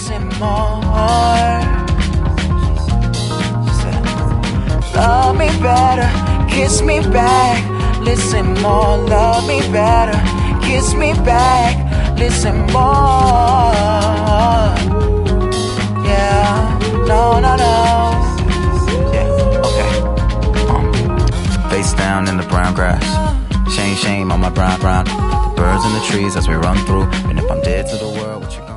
listen more. She said, love me better, kiss me back, listen more. Love me better, kiss me back, listen more. Yeah, no, no, no. Yeah, okay. Face down in the brown grass, shame on my brown. Birds in the trees as we run through. And if I'm dead to the world, what you gonna